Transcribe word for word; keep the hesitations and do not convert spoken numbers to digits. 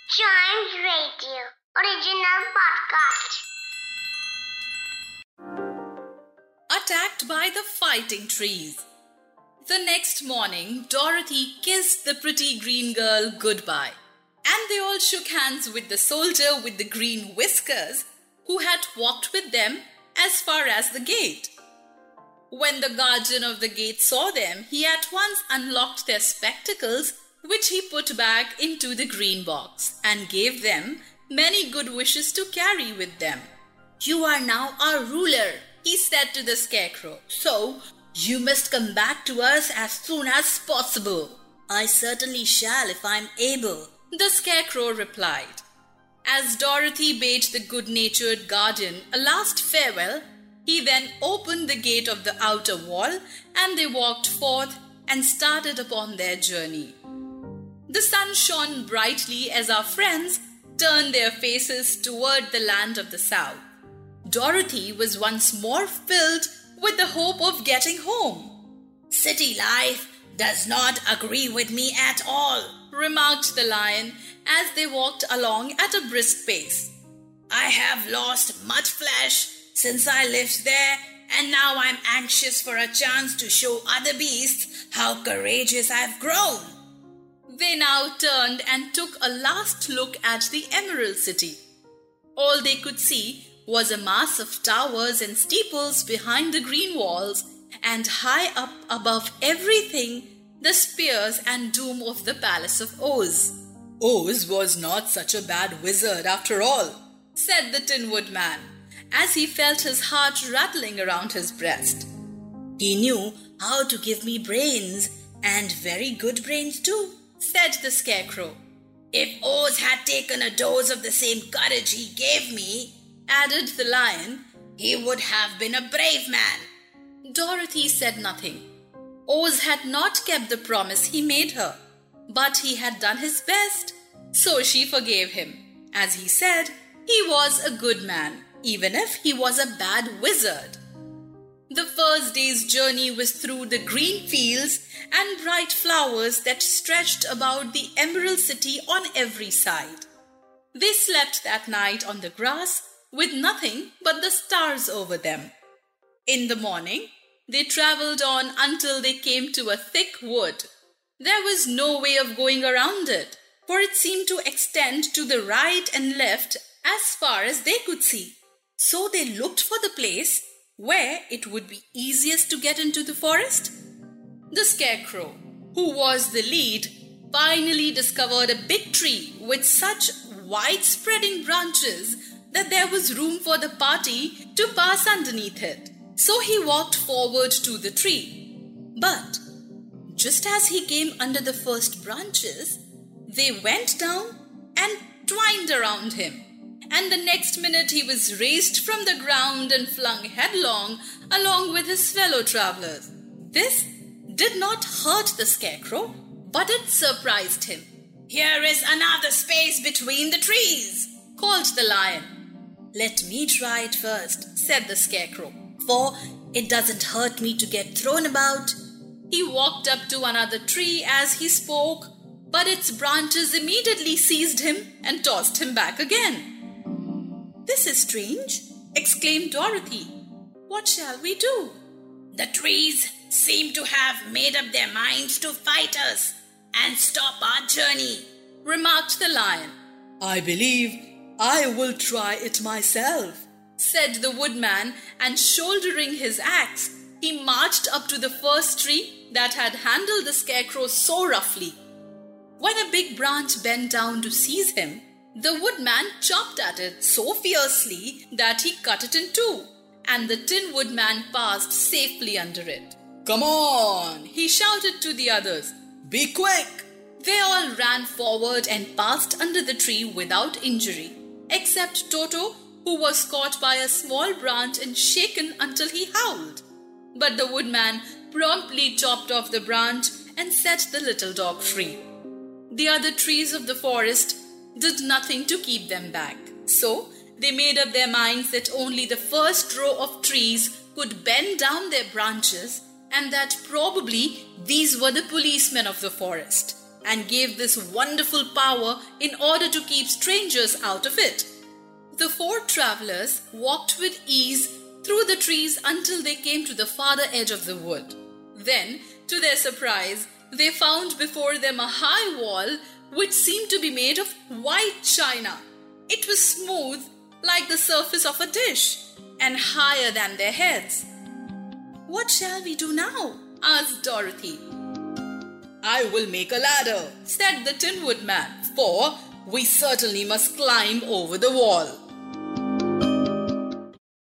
Chimes Radio, original podcast. Attacked by the fighting trees. The next morning, Dorothy kissed the pretty green girl goodbye, and they all shook hands with the soldier with the green whiskers, who had walked with them as far as the gate. When the guardian of the gate saw them, he at once unlocked their spectacles, which he put back into the green box, and gave them many good wishes to carry with them. "You are now our ruler," he said to the Scarecrow, "so you must come back to us as soon as possible." "I certainly shall if I'm able," the Scarecrow replied. As Dorothy bade the good-natured guardian a last farewell, he then opened the gate of the outer wall, and they walked forth and started upon their journey. The sun shone brightly as our friends turned their faces toward the land of the south. Dorothy was once more filled with the hope of getting home. "City life does not agree with me at all," remarked the lion as they walked along at a brisk pace. "I have lost much flesh since I lived there, and now I'm anxious for a chance to show other beasts how courageous I've grown." They now turned and took a last look at the Emerald City. All they could see was a mass of towers and steeples behind the green walls, and high up above everything, the spears and dome of the Palace of Oz. "Oz was not such a bad wizard after all," said the Tin Woodman, as he felt his heart rattling around his breast. "He knew how to give me brains, and very good brains too," said the Scarecrow. "If Oz had taken a dose of the same courage he gave me," added the lion, "he would have been a brave man." Dorothy said nothing. Oz had not kept the promise he made her, but he had done his best, so she forgave him. As he said, he was a good man, even if he was a bad wizard. The first day's journey was through the green fields and bright flowers that stretched about the Emerald City on every side. They slept that night on the grass with nothing but the stars over them. In the morning, they traveled on until they came to a thick wood. There was no way of going around it, for it seemed to extend to the right and left as far as they could see. So they looked for the place where it would be easiest to get into the forest. The Scarecrow, who was the lead, finally discovered a big tree with such wide-spreading branches that there was room for the party to pass underneath it. So he walked forward to the tree. But just as he came under the first branches, they went down and twined around him. And the next minute he was raised from the ground and flung headlong along with his fellow travelers. This did not hurt the Scarecrow, but it surprised him. "Here is another space between the trees," called the lion. "Let me try it first," said the Scarecrow, "for it doesn't hurt me to get thrown about." He walked up to another tree as he spoke, but its branches immediately seized him and tossed him back again. "This is strange," exclaimed Dorothy. "What shall we do?" "The trees seem to have made up their minds to fight us and stop our journey," remarked the lion. "I believe I will try it myself," said the woodman, and shouldering his axe, he marched up to the first tree that had handled the Scarecrow so roughly. When a big branch bent down to seize him, the woodman chopped at it so fiercely that he cut it in two, and the Tin Woodman passed safely under it. "Come on!" he shouted to the others. "Be quick!" They all ran forward and passed under the tree without injury, except Toto, who was caught by a small branch and shaken until he howled. But the woodman promptly chopped off the branch and set the little dog free. The other trees of the forest did nothing to keep them back. So they made up their minds that only the first row of trees could bend down their branches, and that probably these were the policemen of the forest. and gave this wonderful power in order to keep strangers out of it. The four travelers walked with ease through the trees until they came to the farther edge of the wood. Then, to their surprise, they found before them a high wall which seemed to be made of white china. It was smooth like the surface of a dish and higher than their heads. "What shall we do now?" asked Dorothy. "I will make a ladder," said the Tin Woodman, "for we certainly must climb over the wall."